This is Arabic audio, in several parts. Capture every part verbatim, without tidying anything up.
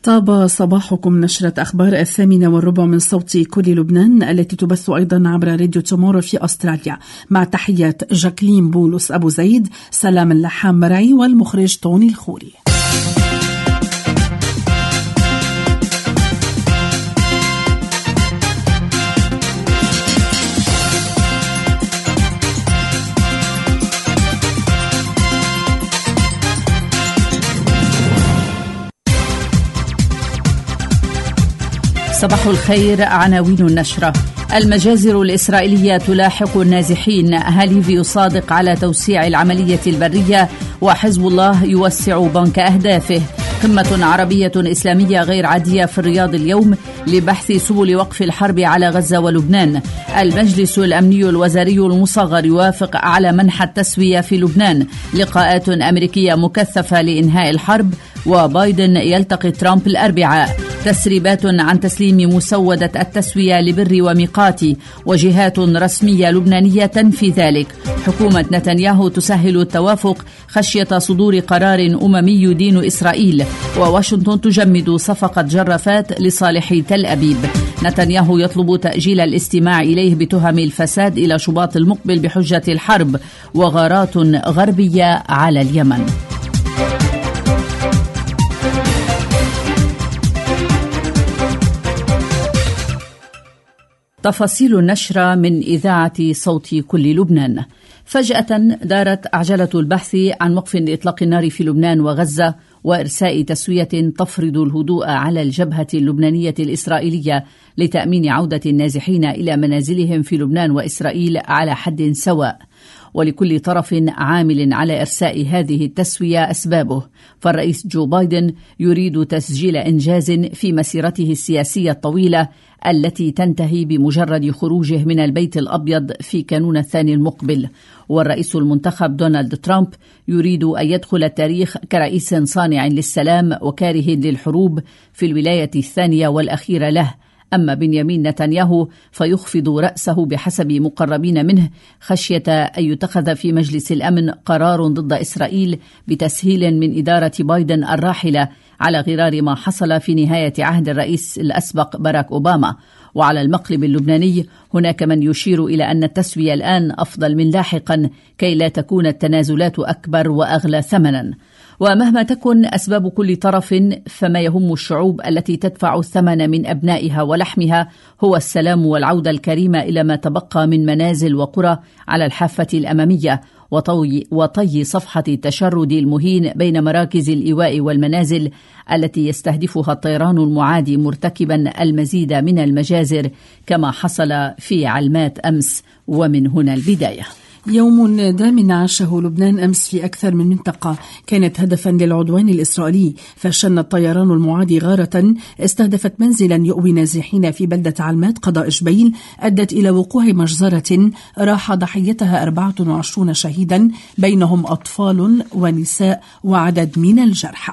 طاب صباحكم. نشرة أخبار الثامنة والربع من صوت كل لبنان التي تبث أيضا عبر راديو تومورو في أستراليا، مع تحيات جاكلين بولس أبو زيد، سلام اللحام مرعي والمخرج توني الخوري. صباح الخير. عناوين النشرة: المجازر الإسرائيلية تلاحق النازحين، هاليفي يصادق على توسيع العملية البرية، وحزب الله يوسع بنك أهدافه. قمة عربية إسلامية غير عادية في الرياض اليوم لبحث سبل وقف الحرب على غزة ولبنان. المجلس الأمني الوزاري المصغر يوافق على منح التسوية في لبنان. لقاءات أمريكية مكثفة لإنهاء الحرب، وبايدن يلتقي ترامب الأربعاء. تسريبات عن تسليم مسودة التسوية لبر وميقاتي، وجهات رسمية لبنانية تنفي ذلك. حكومة نتنياهو تسهل التوافق خشية صدور قرار أممي يدين إسرائيل. وواشنطن تجمد صفقة جرافات لصالح تل أبيب. نتنياهو يطلب تأجيل الاستماع إليه بتهم الفساد إلى شباط المقبل بحجة الحرب، وغارات غربية على اليمن. تفاصيل النشرة من إذاعة صوت كل لبنان. فجأة دارت عجلة البحث عن وقف لإطلاق النار في لبنان وغزة، وإرساء تسوية تفرض الهدوء على الجبهة اللبنانية الإسرائيلية لتأمين عودة النازحين إلى منازلهم في لبنان وإسرائيل على حد سواء. ولكل طرف عامل على إرساء هذه التسوية أسبابه، فالرئيس جو بايدن يريد تسجيل إنجاز في مسيرته السياسية الطويلة التي تنتهي بمجرد خروجه من البيت الأبيض في كانون الثاني المقبل. والرئيس المنتخب دونالد ترامب يريد أن يدخل التاريخ كرئيس صانع للسلام وكاره للحروب في الولاية الثانية والأخيرة له. أما بنيامين نتنياهو فيخفض رأسه بحسب مقربين منه خشية أن يتخذ في مجلس الأمن قرار ضد إسرائيل بتسهيل من إدارة بايدن الراحلة، على غرار ما حصل في نهاية عهد الرئيس الأسبق باراك أوباما. وعلى المقلب اللبناني هناك من يشير إلى أن التسوية الآن أفضل من لاحقا، كي لا تكون التنازلات أكبر وأغلى ثمنا. ومهما تكن أسباب كل طرف، فما يهم الشعوب التي تدفع الثمن من أبنائها ولحمها هو السلام والعودة الكريمة إلى ما تبقى من منازل وقرى على الحافة الأمامية، وطي, وطي صفحة التشرد المهين بين مراكز الإيواء والمنازل التي يستهدفها الطيران المعادي، مرتكبا المزيد من المجازر كما حصل في علمات أمس. ومن هنا البداية. يوم دام عاشه لبنان أمس في أكثر من منطقة كانت هدفا للعدوان الإسرائيلي، فشن الطيران المعادي غارة استهدفت منزلا يؤوي نازحين في بلدة علمات قضاء جبيل، أدت إلى وقوع مجزرة راح ضحيتها أربعة وعشرين شهيدا، بينهم أطفال ونساء وعدد من الجرحى.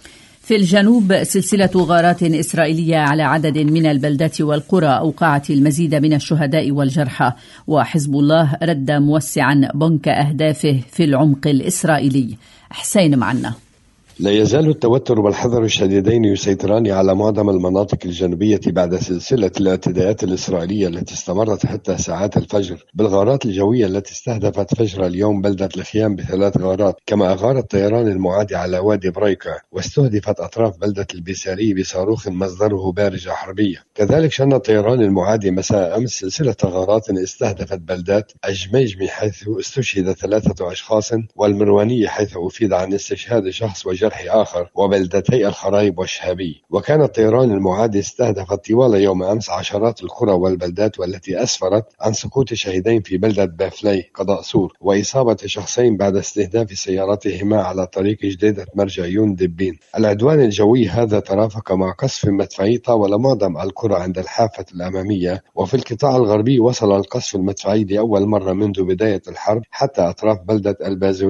في الجنوب سلسلة غارات إسرائيلية على عدد من البلدات والقرى أوقعت المزيد من الشهداء والجرحى، وحزب الله رد موسعا بنك أهدافه في العمق الإسرائيلي. حسين معنا. لا يزال التوتر والحذر الشديدين يسيطران على معظم المناطق الجنوبية بعد سلسلة الاعتداءات الإسرائيلية التي استمرت حتى ساعات الفجر، بالغارات الجوية التي استهدفت فجر اليوم بلدة الخيام بثلاث غارات، كما أغار الطيران المعادي على وادي بريكا، واستهدفت أطراف بلدة البيساري بصاروخ مصدره بارجة حربية. كذلك شن الطيران المعادي مساء أمس سلسلة غارات استهدفت بلدات الجميجمي حيث استشهد ثلاثة أشخاص، والمروانية حيث أفيد عن استشهاد شخص وجرح آخر، وبلدتي الخرايب والشهابي. وكان الطيران المعادي استهدف طوال يوم أمس عشرات القرى والبلدات، والتي أسفرت عن سقوط شهيدين في بلدة بافلي قضاء سور، وإصابة شخصين بعد استهداف سيارتهما على طريق جديدة مرجعيون دبين. العدوان الجوي هذا ترافق مع قصف مدفعي طاول معظم القرى عند الحافة الأمامية، وفي القطاع الغربي وصل القصف المدفعي لأول مرة منذ بداية الحرب حتى أطراف بلدة البازورية.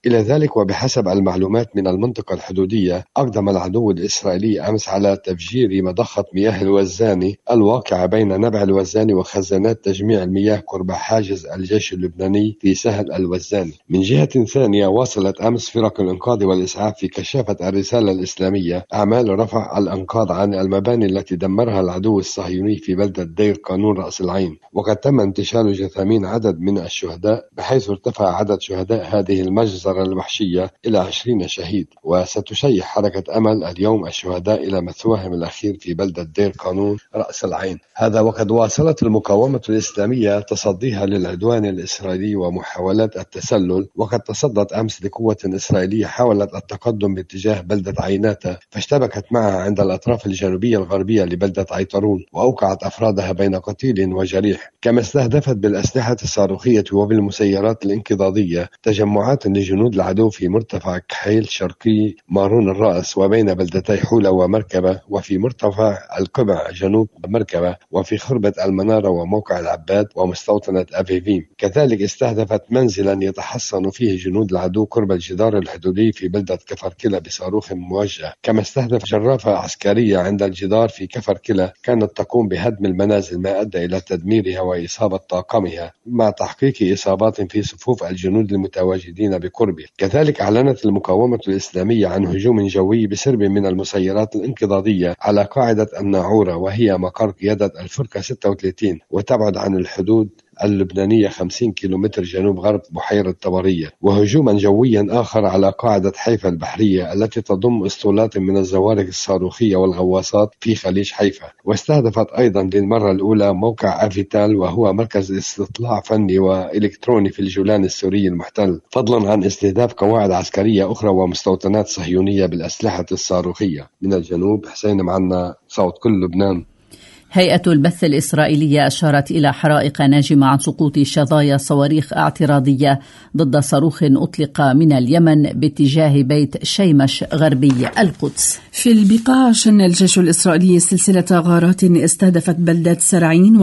إلى ذلك وبحسب المعلومات من المنطقة الحدودية أقدم العدو الإسرائيلي أمس على تفجير مضخة مياه الوزاني الواقعة بين نبع الوزاني وخزانات تجميع المياه قرب حاجز الجيش اللبناني في سهل الوزاني. من جهة ثانية واصلت أمس فرق الإنقاذ والإسعاف في كشافة الرسالة الإسلامية أعمال رفع الأنقاض عن المباني التي دمرها العدو الصهيوني في بلدة دير قانون رأس العين، وقد تم انتشال جثامين عدد من الشهداء بحيث ارتفع عدد شهداء هذه المجزرة الوحشية إلى عشرين شهيد. وستشيح حركة أمل اليوم الشهداء إلى مثواهم الأخير في بلدة دير قانون رأس العين. هذا وقد واصلت المقاومة الإسلامية تصديها للعدوان الإسرائيلي ومحاولات التسلل، وقد تصدت أمس لقوة إسرائيلية حاولت التقدم باتجاه بلدة عيناتا فاشتبكت معها عند الأطراف الجنوبية الغربية لبلدة عيطرون وأوقعت أفرادها بين قتيل وجريح، كما استهدفت بالأسلحة الصاروخية وبالمسيرات الانقضاضية تجمعات لجنود العدو في مرتفع كحيل شرقي مارون الرأس وبين بلدتي حولة ومركبة، وفي مرتفع القبع جنوب مركبة، وفي خربة المنارة وموقع العباد ومستوطنة أفيفيم. كذلك استهدفت منزلا يتحصن فيه جنود العدو قرب الجدار الحدودي في بلدة كفر كلا بصاروخ موجه، كما استهدف جرافة عسكرية عند الجدار في كفر كلا كانت تقوم بهدم المنازل ما أدى إلى تدميرها وإصابة طاقمها مع تحقيق إصابات في صفوف الجنود المتواجدين بقربه. كذلك أعلنت المقاومة الإسلامية عن هجوم جوي بسرب من المسيرات الانقضاضية على قاعدة الناعورة، وهي مقر قيادة الفرقة ستة وثلاثين وتبعد عن الحدود اللبنانية خمسين كيلومتر جنوب غرب بحيرة طبرية، وهجوما جويا آخر على قاعدة حيفا البحرية التي تضم اسطولات من الزوارق الصاروخية والغواصات في خليج حيفا. واستهدفت أيضا للمرة الأولى موقع أفيتال وهو مركز استطلاع فني وإلكتروني في الجولان السوري المحتل، فضلا عن استهداف قواعد عسكرية أخرى ومستوطنات صهيونية بالأسلحة الصاروخية. من الجنوب حسين معنا، صوت كل لبنان. هيئة البث الإسرائيلية أشارت إلى حرائق ناجمة عن سقوط شظايا صواريخ اعتراضية ضد صاروخ أطلق من اليمن باتجاه بيت شيمش غربي القدس. في البقاع شن الجيش الإسرائيلي سلسلة غارات استهدفت بلدات سرعين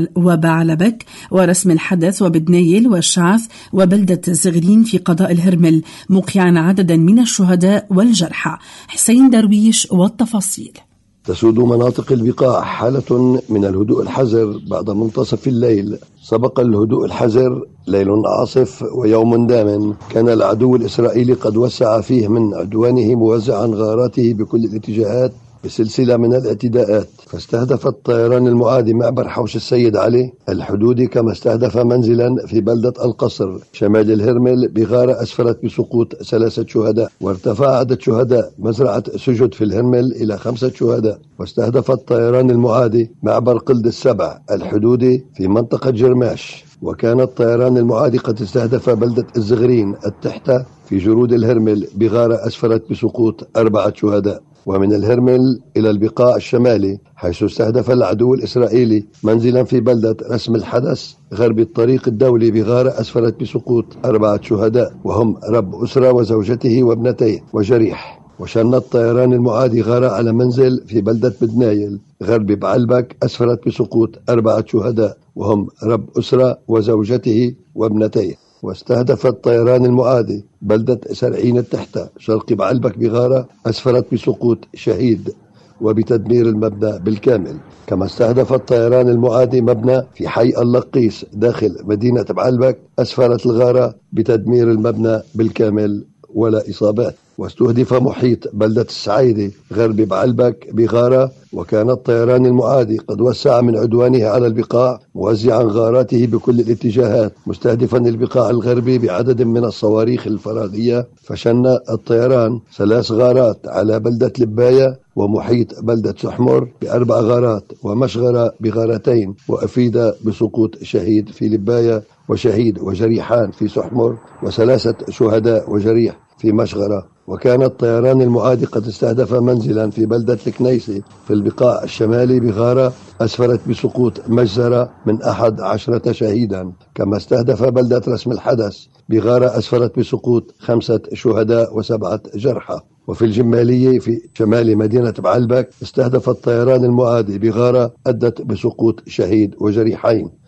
وبعلبك ورسم الحدث وبدنيل والشعث وبلدة زغرين في قضاء الهرمل، موقعا عددا من الشهداء والجرحى. حسين درويش والتفاصيل. تسود مناطق البقاع حالة من الهدوء الحذر بعد منتصف الليل. سبق الهدوء الحذر ليل عاصف ويوم دام كان العدو الإسرائيلي قد وسع فيه من عدوانه موزعا غاراته بكل الاتجاهات بسلسلة من الاعتداءات، فاستهدف الطيران المعادي معبر حوش السيد علي الحدودي، كما استهدف منزلا في بلدة القصر شمال الهرمل بغارة أسفرت بسقوط ثلاثة شهداء، وارتفع عدد شهداء مزرعة سجد في الهرمل إلى خمسة شهداء. واستهدف الطيران المعادي معبر قلد السبع الحدودي في منطقة جرماش، وكان الطيران المعادي قد استهدف بلدة الزغرين التحتة في جرود الهرمل بغارة أسفرت بسقوط أربعة شهداء. ومن الهرمل إلى البقاع الشمالي حيث استهدف العدو الإسرائيلي منزلا في بلدة رسم الحدث غرب الطريق الدولي بغارة أسفرت بسقوط أربعة شهداء وهم رب أسرة وزوجته وابنتيه وجريح. وشن الطيران المعادي غارة على منزل في بلدة بدنايل غرب بعلبك أسفرت بسقوط أربعة شهداء وهم رب أسرة وزوجته وابنتيه. واستهدف الطيران المعادي بلدة سرعين التحتة شرق بعلبك بغارة أسفرت بسقوط شهيد وبتدمير المبنى بالكامل. كما استهدف الطيران المعادي مبنى في حي اللقيس داخل مدينة بعلبك أسفرت الغارة بتدمير المبنى بالكامل ولا إصابات. واستهدف محيط بلدة السعيدة غرب بعلبك بغارة، وكان الطيران المعادي قد وسع من عدوانه على البقاع موزعا غاراته بكل الاتجاهات مستهدفا البقاع الغربي بعدد من الصواريخ الفراغية. فشن الطيران ثلاث غارات على بلدة لباية ومحيط بلدة سحمر بأربع غارات، ومشغرة بغارتين، وأفيد بسقوط شهيد في لباية وشهيد وجريحان في سحمر وثلاثة شهداء وجريح في مشغرة. وكان الطيران المعادي قد استهدف منزلا في بلدة الكنيسي في البقاع الشمالي بغارة أسفرت بسقوط مجزرة من أحد عشرة شهيدا. كما استهدف بلدة رسم الحدث بغارة أسفرت بسقوط خمسة شهداء وسبعة جرحى. وفي الجمالية في شمال مدينة بعلبك استهدف الطيران المعادي بغارة أدت بسقوط شهيد وجريحين.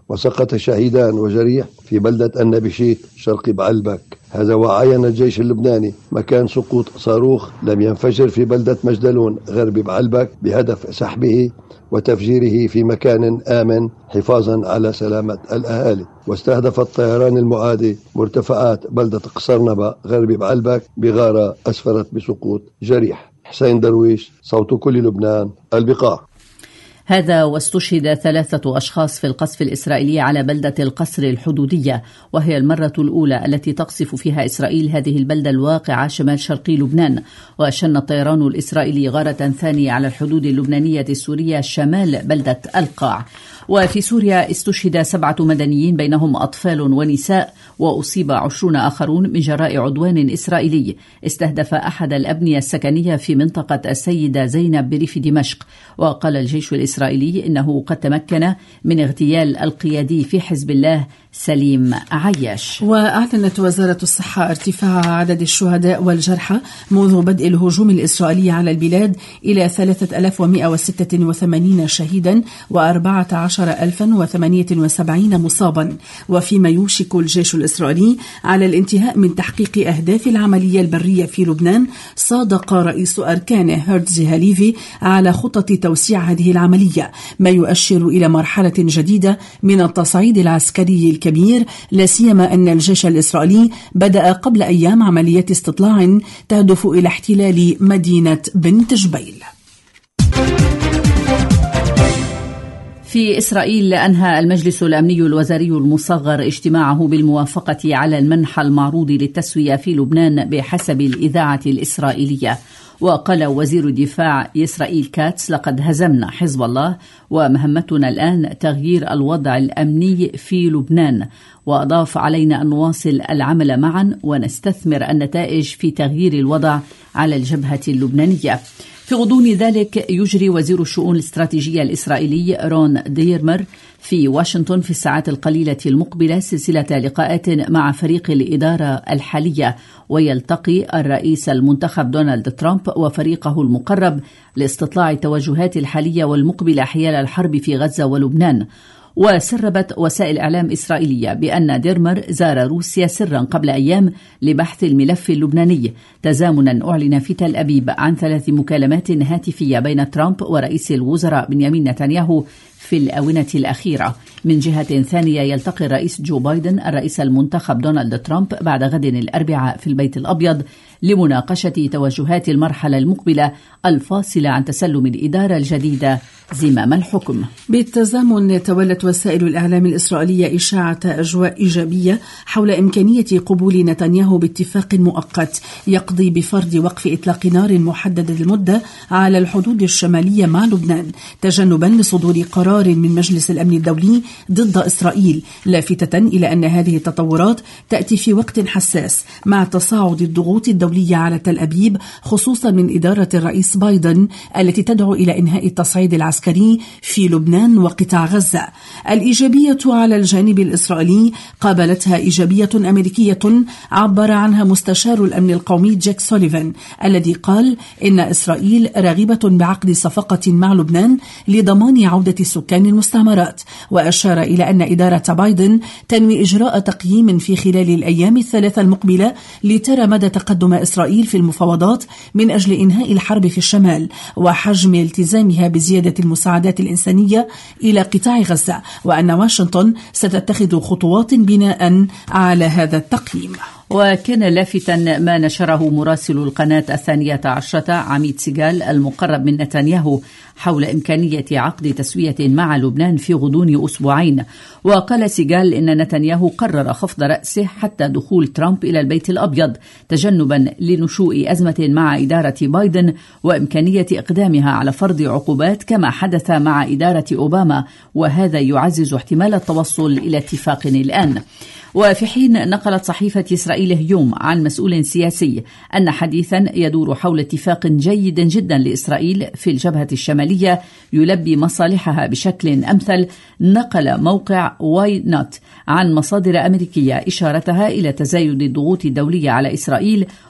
وسقط شهيدان وجريح في بلدة النبشيت شرق بعلبك. هذا وعين الجيش اللبناني مكان سقوط صاروخ لم ينفجر في بلدة مجدلون غرب بعلبك بهدف سحبه وتفجيره في مكان آمن حفاظا على سلامة الأهالي. واستهدف الطيران المعادي مرتفعات بلدة قصرنبة غرب بعلبك بغارة أسفرت بسقوط جريح. حسين درويش، صوت كل لبنان، البقاع. هذا واستشهد ثلاثة أشخاص في القصف الإسرائيلي على بلدة القصر الحدودية، وهي المرة الأولى التي تقصف فيها إسرائيل هذه البلدة الواقعة شمال شرقي لبنان. وشن الطيران الإسرائيلي غارة ثانية على الحدود اللبنانية السورية شمال بلدة القاع. وفي سوريا استشهد سبعة مدنيين بينهم أطفال ونساء، وأصيب عشرون آخرون من جراء عدوان إسرائيلي استهدف أحد الأبنية السكنية في منطقة السيدة زينب بريف دمشق. وقال الجيش الإسرائيلي إنه قد تمكن من اغتيال القيادي في حزب الله سليم عياش. وأعلنت وزارة الصحة ارتفاع عدد الشهداء والجرحى منذ بدء الهجوم الإسرائيلي على البلاد إلى ثلاثة آلاف ومئة وستة وثمانين شهيدا وأربعة عشر ألفا وثمانية وسبعين مصابا. وفيما يوشك الجيش الإسرائيلي على الانتهاء من تحقيق أهداف العملية البرية في لبنان، صادق رئيس أركان هيرتزي هاليفي على خطة توسيع هذه العملية، ما يؤشر إلى مرحلة جديدة من التصعيد العسكري الكبير، لا سيما أن الجيش الإسرائيلي بدأ قبل أيام عملية استطلاع تهدف إلى احتلال مدينة بنت جبيل. في إسرائيل أنهى المجلس الأمني الوزاري المصغر اجتماعه بالموافقة على المنح المعروض للتسوية في لبنان بحسب الإذاعة الإسرائيلية. وقال وزير الدفاع إسرائيل كاتس: لقد هزمنا حزب الله ومهمتنا الآن تغيير الوضع الأمني في لبنان. وأضاف: علينا أن نواصل العمل معا ونستثمر النتائج في تغيير الوضع على الجبهة اللبنانية. في غضون ذلك يجري وزير الشؤون الاستراتيجية الإسرائيلي رون ديرمر في واشنطن في الساعات القليلة المقبلة سلسلة لقاءات مع فريق الإدارة الحالية، ويلتقي الرئيس المنتخب دونالد ترامب وفريقه المقرب لاستطلاع التوجهات الحالية والمقبلة حيال الحرب في غزة ولبنان. وسربت وسائل إعلام إسرائيلية بأن ديرمر زار روسيا سرا قبل أيام لبحث الملف اللبناني، تزامنا أعلن في تل أبيب عن ثلاث مكالمات هاتفية بين ترامب ورئيس الوزراء بنيامين نتنياهو في الآونة الأخيرة. من جهة ثانية يلتقي الرئيس جو بايدن الرئيس المنتخب دونالد ترامب بعد غد الأربعاء في البيت الأبيض لمناقشة توجهات المرحلة المقبلة الفاصلة عن تسلم الإدارة الجديدة زمام الحكم. بالتزامن تولت وسائل الإعلام الإسرائيلية إشاعة أجواء إيجابية حول إمكانية قبول نتنياهو باتفاق مؤقت يقضي بفرض وقف إطلاق نار محدد المدة على الحدود الشمالية مع لبنان، تجنبا لصدور قرار من مجلس الأمن الدولي ضد إسرائيل، لافتة إلى أن هذه التطورات تأتي في وقت حساس مع تصاعد الضغوط الدولية على تل أبيب، خصوصا من إدارة الرئيس بايدن التي تدعو إلى إنهاء التصعيد العسكري في لبنان وقطاع غزة. الإيجابية على الجانب الإسرائيلي قابلتها إيجابية أمريكية عبر عنها مستشار الأمن القومي جاك سوليفان، الذي قال إن إسرائيل راغبة بعقد صفقة مع لبنان لضمان عودة سكان المستعمرات. وأشار إلى أن إدارة بايدن تنوي إجراء تقييم في خلال الأيام الثلاثة المقبلة لترى مدى تقدم إسرائيل في المفاوضات من أجل إنهاء الحرب في الشمال وحجم التزامها بزيادة المساعدات الإنسانية إلى قطاع غزة، وأن واشنطن ستتخذ خطوات بناء على هذا التقييم. وكان لافتا ما نشره مراسل القناة الثانية عشرة عميد سيغال المقرب من نتنياهو حول إمكانية عقد تسوية مع لبنان في غضون أسبوعين. وقال سيغال إن نتنياهو قرر خفض رأسه حتى دخول ترامب إلى البيت الأبيض، تجنبا لنشوء أزمة مع إدارة بايدن وإمكانية إقدامها على فرض عقوبات كما حدث مع إدارة أوباما، وهذا يعزز احتمال التوصل إلى اتفاق الآن. وفي حين نقلت صحيفة إسرائيل هيوم عن مسؤول سياسي أن حديثا يدور حول اتفاق جيد جدا لإسرائيل في الجبهة الشمالية يلبي مصالحها بشكل أمثل، نقل موقع واي نوت عن مصادر أمريكية إشارتها إلى تزايد الضغوط الدولية على إسرائيل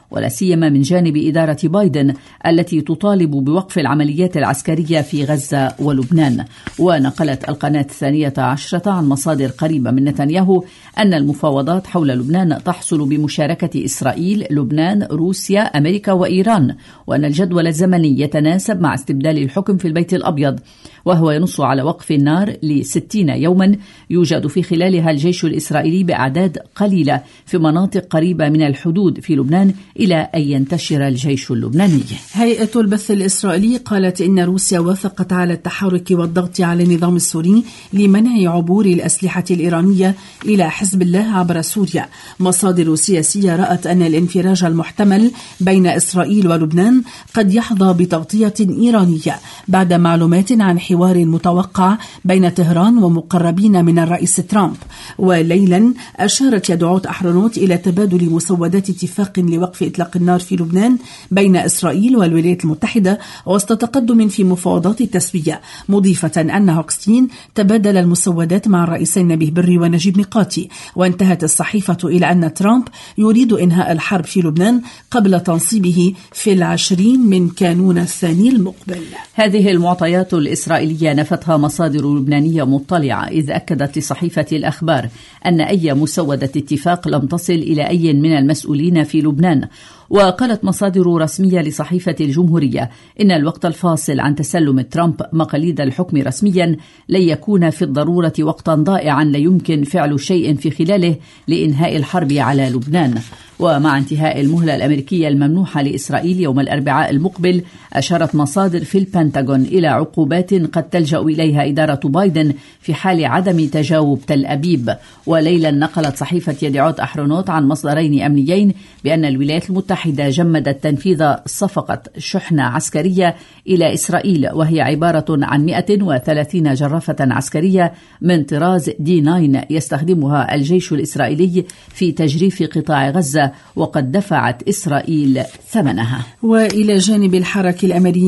ولا سيما من جانب إدارة بايدن التي تطالب بوقف العمليات العسكرية في غزة ولبنان. ونقلت القناة الثانية عشرة عن مصادر قريبة من نتنياهو أن المفاوضات حول لبنان تحصل بمشاركة إسرائيل، لبنان، روسيا، أمريكا وإيران، وأن الجدول الزمني يتناسب مع استبدال الحكم في البيت الأبيض، وهو ينص على وقف النار لستين يوما يوجد في خلالها الجيش الإسرائيلي بأعداد قليلة في مناطق قريبة من الحدود في لبنان إلى أن ينتشر الجيش اللبناني. هيئة البث الإسرائيلي قالت إن روسيا وافقت على التحرك والضغط على النظام السوري لمنع عبور الأسلحة الإيرانية إلى حزب الله عبر سوريا. مصادر سياسية رأت أن الانفراج المحتمل بين إسرائيل ولبنان قد يحظى بتغطية إيرانية بعد معلومات عن حوار متوقع بين طهران ومقربين من الرئيس ترامب. وليلا أشارت يدعوت أحرنوت إلى تبادل مسودات اتفاق لوقف إطلاق النار في لبنان بين إسرائيل والولايات المتحدة وسط تقدم في مفاوضات التسوية، مضيفة أن هوكستين تبادل المسودات مع الرئيسين نبيه بري ونجيب ميقاتي. وانتهت الصحيفة إلى أن ترامب يريد إنهاء الحرب في لبنان قبل تنصيبه في العشرين من كانون الثاني المقبل. هذه المعطيات الإسرائيلية نفتها مصادر لبنانية مطلعة، إذ أكدت لصحيفة الأخبار أن أي مسودة اتفاق لم تصل إلى أي من المسؤولين في لبنان. وقالت مصادر رسمية لصحيفة الجمهورية إن الوقت الفاصل عن تسلم ترامب مقاليد الحكم رسميا لن يكون في الضرورة وقتا ضائعا لا يمكن فعل شيء في خلاله لإنهاء الحرب على لبنان. ومع انتهاء المهلة الأمريكية الممنوحة لإسرائيل يوم الأربعاء المقبل، أشارت مصادر في البنتاغون إلى عقوبات قد تلجأ إليها إدارة بايدن في حال عدم تجاوب تل أبيب. وليلا نقلت صحيفة يدعوت أحرنوت عن مصدرين أمنيين بأن الولايات المتحدة جمدت تنفيذ صفقة شحنة عسكرية إلى إسرائيل، وهي عبارة عن مئة وثلاثين جرافة عسكرية من طراز دي تسعة يستخدمها الجيش الإسرائيلي في تجريف قطاع غزة، وقد دفعت إسرائيل ثمنها. وإلى جانب الحراك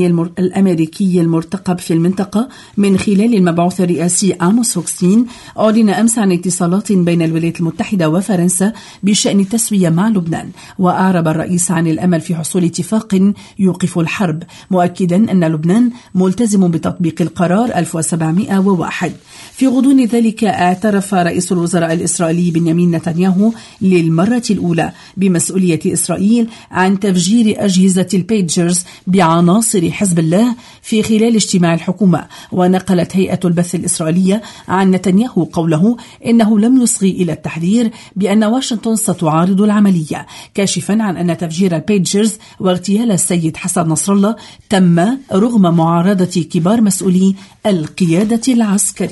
الأمريكي المرتقب في المنطقة من خلال المبعوث الرئاسي آموس هوكستين، أعلن أمس عن اتصالات بين الولايات المتحدة وفرنسا بشأن التسوية مع لبنان. وأعرب الرئيس عن الأمل في حصول اتفاق يوقف الحرب، مؤكدا أن لبنان ملتزم بتطبيق القرار ألف وسبعمئة وواحد. في غضون ذلك اعترف رئيس الوزراء الإسرائيلي بنيامين نتنياهو للمرة الأولى بمسؤولية إسرائيل عن تفجير أجهزة البيجرز بعناصر حزب الله في خلال اجتماع الحكومة. ونقلت هيئة البث الإسرائيلية عن نتنياهو قوله إنه لم يصغي إلى التحذير بأن واشنطن ستعارض العملية، كاشفا عن أن تفجير البيجرز واغتيال السيد حسن نصر الله تم رغم معارضة كبار مسؤولي القيادة العسكرية.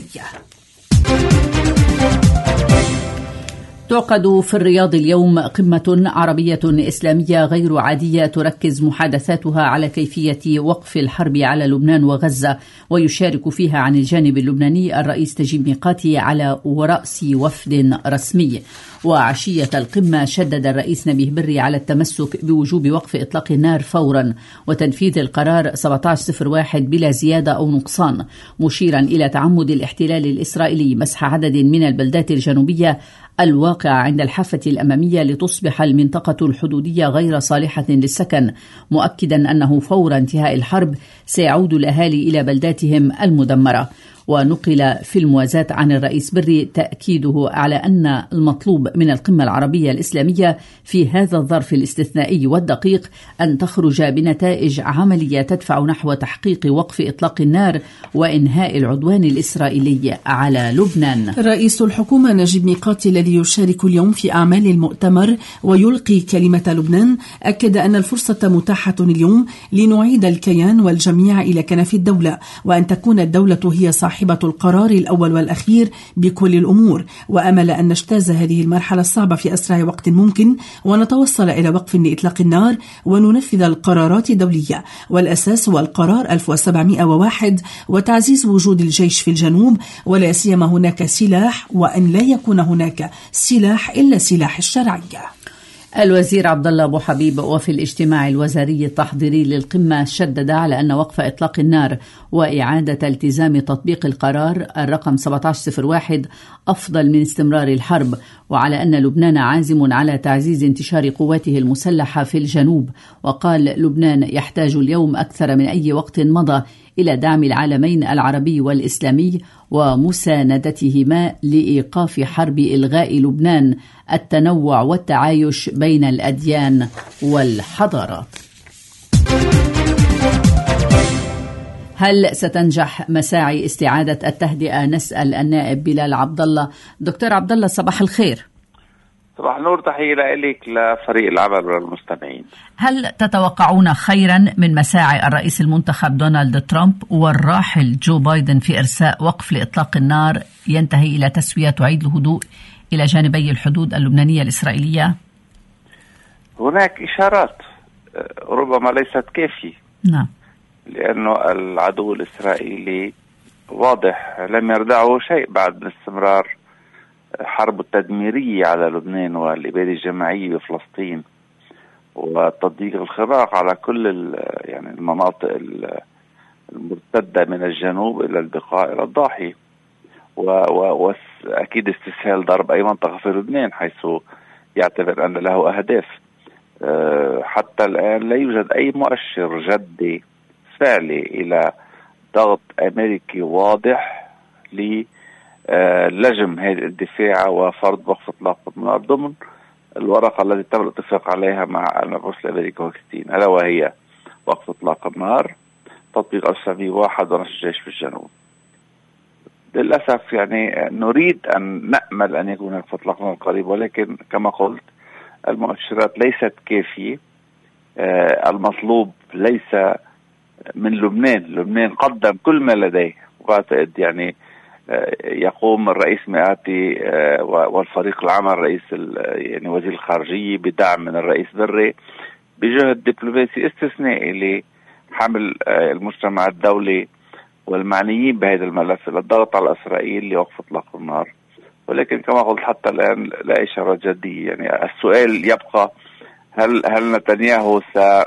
تعقد في الرياض اليوم قمة عربية إسلامية غير عادية تركز محادثاتها على كيفية وقف الحرب على لبنان وغزة، ويشارك فيها عن الجانب اللبناني الرئيس نجيب ميقاتي على ورأس وفد رسمي. وعشية القمة شدد الرئيس نبيه بري على التمسك بوجوب وقف إطلاق النار فورا وتنفيذ القرار سبعة عشر صفر واحد بلا زيادة أو نقصان، مشيرا إلى تعمد الاحتلال الإسرائيلي مسح عدد من البلدات الجنوبية الواقعة عند الحافة الأمامية لتصبح المنطقة الحدودية غير صالحة للسكن، مؤكدا أنه فور انتهاء الحرب سيعود الأهالي إلى بلداتهم المدمرة. ونقل في الموازاة عن الرئيس بري تأكيده على أن المطلوب من القمة العربية الإسلامية في هذا الظرف الاستثنائي والدقيق أن تخرج بنتائج عملية تدفع نحو تحقيق وقف إطلاق النار وإنهاء العدوان الإسرائيلي على لبنان. رئيس الحكومة نجيب ميقاتي الذي يشارك اليوم في أعمال المؤتمر ويلقي كلمة لبنان أكد أن الفرصة متاحة اليوم لنعيد الكيان والجميع إلى كنف الدولة، وأن تكون الدولة هي صاحبة صاحبة القرار الأول والأخير بكل الأمور، وأمل أن نجتاز هذه المرحلة الصعبة في أسرع وقت ممكن ونتوصل إلى وقف لإطلاق النار وننفذ القرارات الدولية، والأساس هو القرار ألف وسبعمئة وواحد وتعزيز وجود الجيش في الجنوب، ولا سيما هناك سلاح، وأن لا يكون هناك سلاح إلا سلاح الشرعية. الوزير عبد الله أبو حبيب وفي الاجتماع الوزاري التحضيري للقمة شدد على أن وقف إطلاق النار وإعادة التزام تطبيق القرار الرقم سبعة عشر صفر واحد أفضل من استمرار الحرب، وعلى أن لبنان عازم على تعزيز انتشار قواته المسلحة في الجنوب. وقال لبنان يحتاج اليوم أكثر من أي وقت مضى إلى دعم العالمين العربي والإسلامي ومساندتهما لإيقاف حرب إلغاء لبنان التنوع والتعايش بين الأديان والحضارات. هل ستنجح مساعي استعادة التهدئة؟ نسأل النائب بلال عبد الله. دكتور عبد الله صباح الخير. صباح النور، تحية لك لفريق العمل والمستمعين. هل تتوقعون خيرا من مساعي الرئيس المنتخب دونالد ترامب والراحل جو بايدن في إرساء وقف لإطلاق النار ينتهي إلى تسوية تعيد الهدوء إلى جانبي الحدود اللبنانية الإسرائيلية؟ هناك إشارات ربما ليست كافية. نعم. لأنه العدو الإسرائيلي واضح لم يردعه شيء بعد من استمرار حرب التدميرية على لبنان والإبادة الجماعية بفلسطين وتضييق الخراق على كل يعني المناطق المرتدة من الجنوب إلى البقاع إلى الضاحية، وأكيد استسهال ضرب أي منطقة في لبنان حيث يعتبر أن له أهداف. حتى الآن لا يوجد أي مؤشر جدي فعلي إلى ضغط أمريكي واضح للجم هذه الدفاع وفرض وقف إطلاق النار ضمن الورقة التي تم الاتفاق عليها مع المبعوث الأمريكي وكستين، ألا وهي وقف إطلاق النار، تطبيق ألف وتسعمئة وواحد ونشر الجيش في الجنوب. للأسف يعني نريد أن نأمل أن يكون هناك إطلاق نار قريب، ولكن كما قلت المؤشرات ليست كافية. آه المطلوب ليس من لبنان، لبنان قدم كل ما لديه، وأعتقد يعني آه يقوم الرئيس مئاتي آه والفريق العمل رئيس يعني وزير الخارجية بدعم من الرئيس بري بجهد دبلوماسي استثنائي لحمل آه المجتمع الدولي والمعنيين بهذا الملف للضغط على إسرائيل لوقف إطلاق النار. ولكن كما قلت حتى الآن لا إشارة جدية. يعني السؤال يبقى هل هل نتنياهو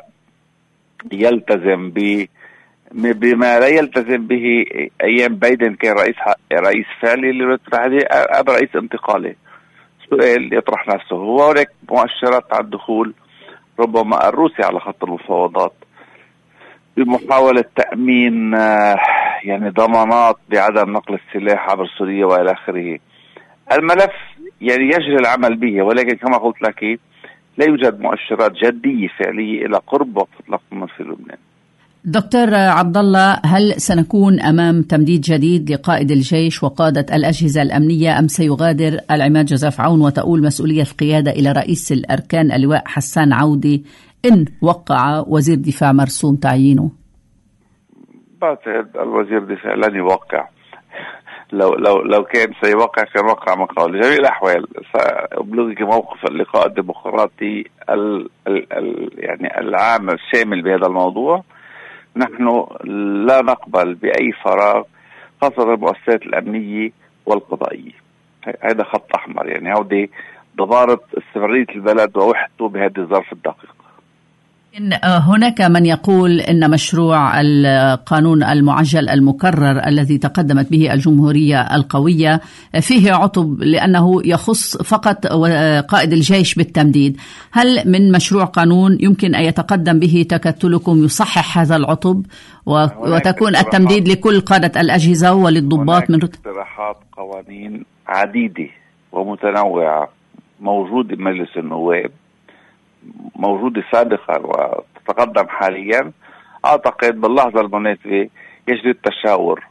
سيلتزم ب بما لا يلتزم به أيام بايدن كان رئيس رئيس فعلي للولايات المتحدة أم رئيس انتقالي؟ سؤال يطرح نفسه. هو هناك مؤشرات على الدخول ربما الروسي على خط المفاوضات بمحاولة تأمين يعني ضمانات بعدم نقل السلاح عبر سوريا وإلى آخره. الملف يعني يجري العمل به، ولكن كما قلت لك لا يوجد مؤشرات جدية فعلية إلى قرب وقف إطلاق النار في لبنان. دكتور عبد الله، هل سنكون أمام تمديد جديد لقائد الجيش وقادة الأجهزة الأمنية أم سيغادر العماد جوزيف عون وتؤول مسؤولية القيادة إلى رئيس الأركان اللواء حسان عودي إن وقع وزير دفاع مرسوم تعيينه؟ بعتقد الوزير الدفاع لن يوقع. لو لو لو كان سيوقع كان وقع من قبل. جميع الأحوال سأبلغك موقف اللقاء الديمقراطي ال ال ال يعني العام الشامل بهذا الموضوع. نحن لا نقبل بأي فراغ، خاصة المؤسسات الأمنية والقضائية. هذا خط أحمر، يعني هودي ضبارة استمرارية البلد ووحدته بهذه الظرف الدقيق. إن هناك من يقول إن مشروع القانون المعجل المكرر الذي تقدمت به الجمهورية القوية فيه عطب لأنه يخص فقط قائد الجيش بالتمديد. هل من مشروع قانون يمكن أن يتقدم به تكتلكم يصحح هذا العطب وتكون التمديد لكل قادة الأجهزة وللضباط؟ من اقتراحات قوانين عديدة ومتنوعة موجودة بمجلس النواب، موجودة سابقا وتتقدم حاليا. أعتقد باللحظة المناسبة يجري التشاور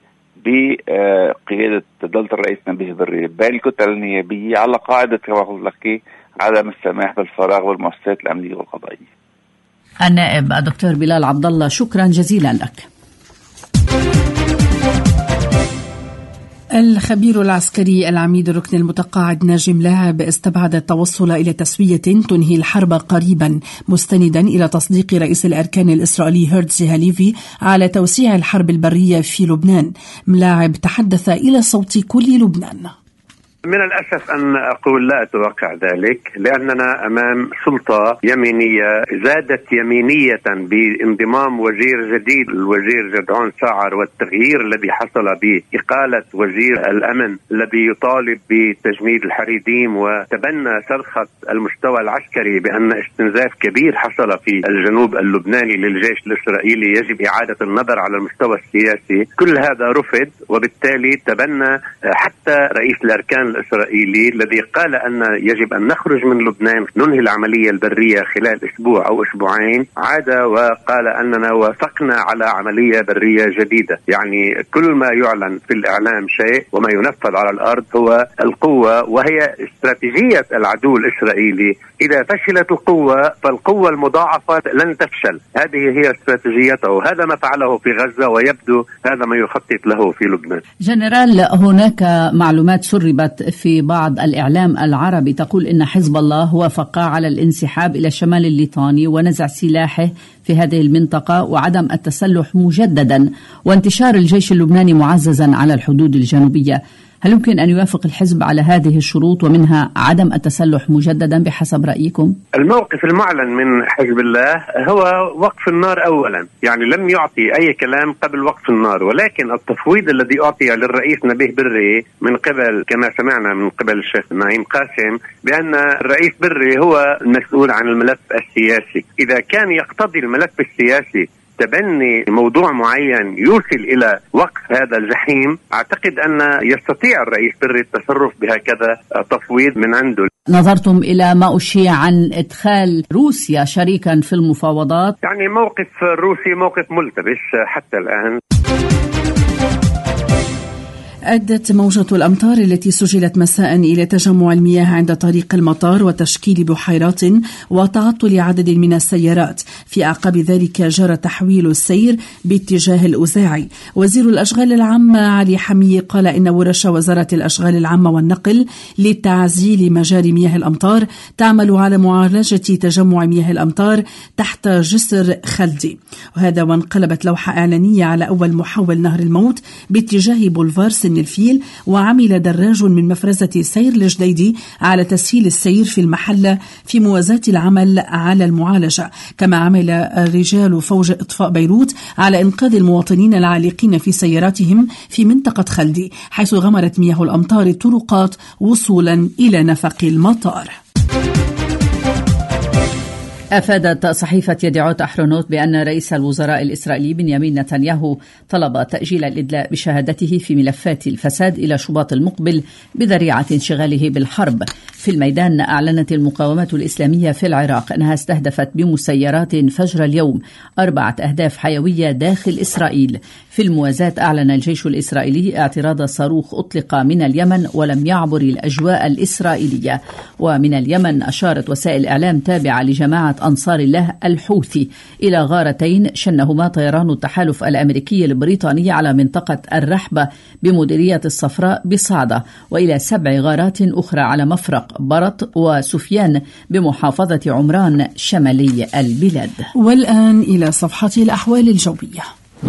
بقيادة دولة الرئيس نبيه بري بين الكتل النيابية على قاعدة كما قلت لك عدم السماح بالفراغ والمؤسسات الأمنية والقضائية. النائب الدكتور بلال عبد الله، شكرا جزيلا لك. الخبير العسكري العميد الركن المتقاعد ناجم لاعب استبعد التوصل إلى تسوية تنهي الحرب قريبا، مستندا إلى تصديق رئيس الأركان الإسرائيلي هيرتزي هاليفي على توسيع الحرب البرية في لبنان. ملاعب تحدث إلى صوت كل لبنان. من الأسف أن أقول لا أتوقع ذلك، لأننا أمام سلطة يمينية زادت يمينية بانضمام وزير جديد الوزير جدعون ساعر، والتغيير الذي حصل بإقالة وزير الأمن الذي يطالب بتجميد الحريديم وتبنى صرخة المستوى العسكري بأن استنزاف كبير حصل في الجنوب اللبناني للجيش الإسرائيلي يجب إعادة النظر على المستوى السياسي. كل هذا رفض، وبالتالي تبنى حتى رئيس الأركان الإسرائيلي الذي قال أن يجب أن نخرج من لبنان، ننهي العملية البرية خلال أسبوع أو أسبوعين، عاد وقال أننا وافقنا على عملية برية جديدة. يعني كل ما يعلن في الإعلام شيء وما ينفذ على الأرض هو القوة، وهي استراتيجية العدو الإسرائيلي. إذا فشلت القوة فالقوة المضاعفة لن تفشل، هذه هي استراتيجيته، وهذا ما فعله في غزة، ويبدو هذا ما يخطط له في لبنان. جنرال، هناك معلومات سربت في بعض الإعلام العربي تقول إن حزب الله وافق على الانسحاب إلى الشمال الليطاني ونزع سلاحه في هذه المنطقة وعدم التسلح مجددا، وانتشار الجيش اللبناني معززا على الحدود الجنوبية. هل يمكن أن يوافق الحزب على هذه الشروط ومنها عدم التسلح مجددا بحسب رأيكم؟ الموقف المعلن من حزب الله هو وقف النار أولا، يعني لم يعطي أي كلام قبل وقف النار، ولكن التفويض الذي أعطي للرئيس نبيه بري من قبل كما سمعنا من قبل الشيخ نعيم قاسم بأن الرئيس بري هو المسؤول عن الملف السياسي. إذا كان يقتضي الملف السياسي تبني موضوع معين يوصل إلى وقف هذا الجحيم، أعتقد أن يستطيع الرئيس بري التصرف بهكذا تفويض من عنده. نظرتم إلى ما أشيع عن إدخال روسيا شريكا في المفاوضات؟ يعني موقف الروسي موقف ملتبس حتى الآن. أدت موجة الأمطار التي سجلت مساء إلى تجمع المياه عند طريق المطار وتشكيل بحيرات وتعطل عدد من السيارات. في أعقاب ذلك جرى تحويل السير باتجاه الأزاعي. وزير الأشغال العامة علي حمية قال إن ورش وزارة الأشغال العامة والنقل لتعزيل مجاري مياه الأمطار تعمل على معالجة تجمع مياه الأمطار تحت جسر خلدي. وهذا وانقلبت لوحة إعلانية على أول محول نهر الموت باتجاه بولفار سن الفيل، وعمل دراج من مفرزة سير الجديدي على تسهيل السير في المحلة في موازاة العمل على المعالجة. كما عمل رجال فوج إطفاء بيروت على إنقاذ المواطنين العالقين في سياراتهم في منطقة خلدي، حيث غمرت مياه الأمطار الطرقات وصولا إلى نفق المطار. أفادت صحيفة يدعوت أحرونوت بأن رئيس الوزراء الإسرائيلي بنيامين نتنياهو طلب تأجيل الإدلاء بشهادته في ملفات الفساد إلى شباط المقبل بذريعة انشغاله بالحرب. في الميدان أعلنت المقاومة الإسلامية في العراق أنها استهدفت بمسيرات فجر اليوم أربعة أهداف حيوية داخل إسرائيل. في الموازاة أعلن الجيش الإسرائيلي اعتراض صاروخ أطلق من اليمن ولم يعبر الأجواء الإسرائيلية. ومن اليمن أشارت وسائل إعلام تابعة لجماعة أنصار الله الحوثي إلى غارتين شنهما طيران التحالف الأمريكي البريطاني على منطقة الرحبة بمديرية الصفراء بصعدة، وإلى سبع غارات أخرى على مفرق برط وسفيان بمحافظة عمران شمالي البلاد. والآن إلى صفحة الأحوال الجوية.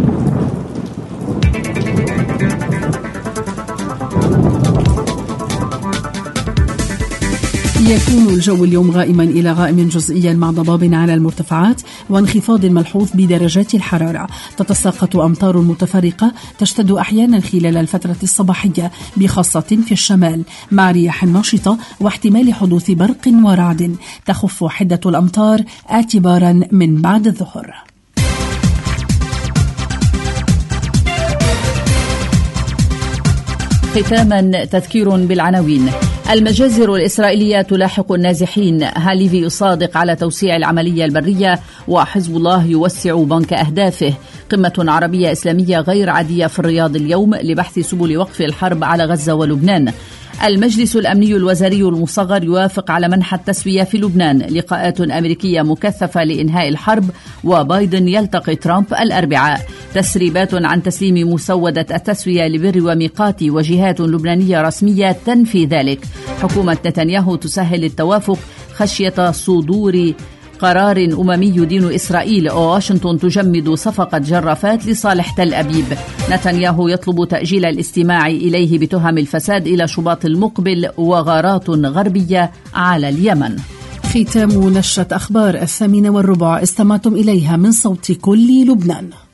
يكون الجو اليوم غائما إلى غائم جزئيا مع ضباب على المرتفعات وانخفاض ملحوظ بدرجات الحرارة. تتساقط أمطار متفرقة تشتد أحيانا خلال الفترة الصباحية بخاصة في الشمال مع رياح نشطة واحتمال حدوث برق ورعد. تخف حدة الأمطار اعتبارا من بعد الظهر. ختاما تذكير بالعناوين. المجازر الإسرائيلية تلاحق النازحين. هاليفي يصادق على توسيع العملية البرية وحزب الله يوسع بنك أهدافه. قمة عربية إسلامية غير عادية في الرياض اليوم لبحث سبل وقف الحرب على غزة ولبنان. المجلس الأمني الوزاري المصغر يوافق على منح التسوية في لبنان. لقاءات أمريكية مكثفة لإنهاء الحرب وبايدن يلتقي ترامب الأربعاء. تسريبات عن تسليم مسودة التسوية لبر وميقات وجهات لبنانية رسمية تنفي ذلك. حكومة نتنياهو تسهل التوافق خشية صدور قرار أممي يدين إسرائيل، وواشنطن تجمد صفقة جرافات لصالح تل أبيب. نتنياهو يطلب تأجيل الاستماع إليه بتهم الفساد إلى شباط المقبل، وغارات غربية على اليمن. ختام نشرة أخبار الثامنة والربع استمعتم إليها من صوت كل لبنان.